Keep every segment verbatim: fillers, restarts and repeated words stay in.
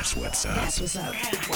That's what's up. That's what's up.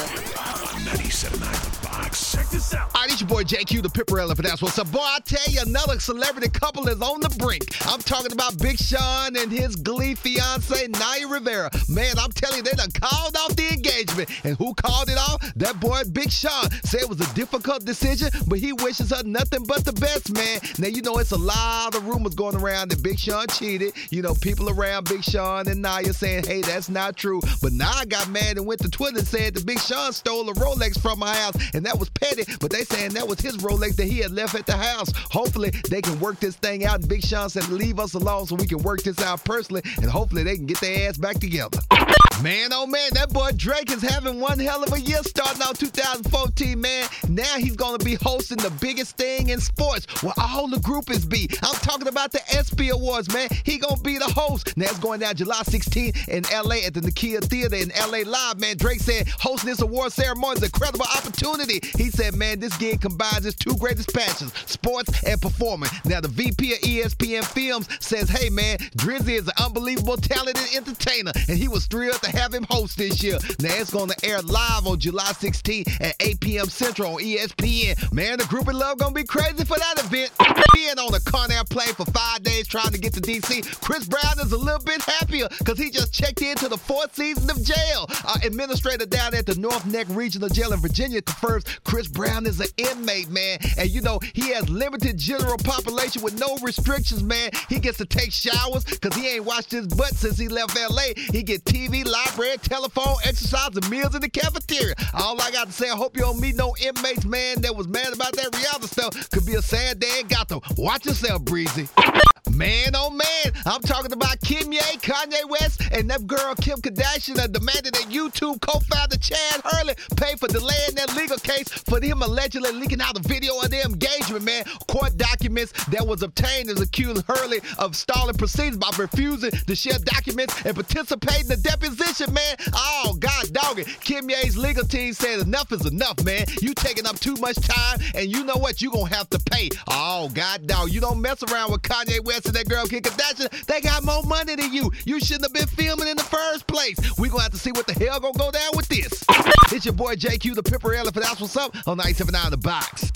On ninety-seven point nine The Box. Check this out. All right, it's your boy J Q, the Pipperella, for That's What's Up. Boy, I tell you, another celebrity couple is on the brink. I'm talking about Big Sean and his Glee fiance, Naya Rivera. Man, I'm telling you, they done called off the engagement. And who called it off? That boy, Big Sean, said it was a difficult decision, but he wishes her nothing but the best, man. Now, you know, it's a lot of rumors going around that Big Sean cheated. You know, people around Big Sean and Naya saying, hey, that's not true. But Naya got mad and went to Twitter and said that Big Sean stole a Rolex from my house, and that was petty. But they saying that was his Rolex that he had left at the house. Hopefully, they can work this thing out. And Big Sean said, leave us alone so we can work this out personally, and hopefully they can get their ass back together. Man, oh man, that boy Drake is having one hell of a year starting out two thousand fourteen, man. Now he's going to be hosting the biggest thing in sports where all the groupies be. I'm talking about the ESPY Awards, man. He going to be the host. Now it's going down July sixteenth in L A at the Nokia Theater in L A Live, man. Drake said hosting this award ceremony is an incredible opportunity. He said, man, this gig combines his two greatest passions, sports and performing. Now the V P of E S P N Films says, hey, man, Drizzy is an unbelievable talented entertainer, and he was thrilled to have him host this year. Now it's going to air live on July sixteenth at eight p.m. Central on E S P N. Man, the group of love going to be crazy for that event. Being on a Conair plane for five days trying to get to D C, Chris Brown is a little bit happier because he just checked into the fourth season of jail. Uh, administrator down at the North Neck Regional Jail in Virginia confirms Chris Brown is an inmate, man. And you know, he has limited general population with no restrictions, man. He gets to take showers because he ain't washed his butt since he left L A. He get T V, library, telephone, exercise, and meals in the cafeteria. All I got to say, I hope you don't meet no inmates, man, that was mad about that reality stuff. Could be a sad day in Gotham. Watch yourself, Breezy. Man, oh man, I'm talking about Kim Ye, Kanye West, and that girl Kim Kardashian that demanded that YouTube co-founder Chad Hurley pay for delaying that legal case for him allegedly leaking out a video of their engagement, man. Court documents that was obtained as accused Hurley of stalling proceedings by refusing to share documents and participate in the deposition, man. Oh, God dog it. Kim Ye's legal team said enough is enough, man. You taking up too much time, and you know what? You gonna have to pay. Oh, God dog. You don't mess around with Kanye West and that girl Kim Kardashian. They got more money than you. You shouldn't have been filming in the first place. We gonna have to see what the hell gonna go down with this. It's your boy J Q, the Pipperella, for That's What's Up on ninety-seven point nine The Box.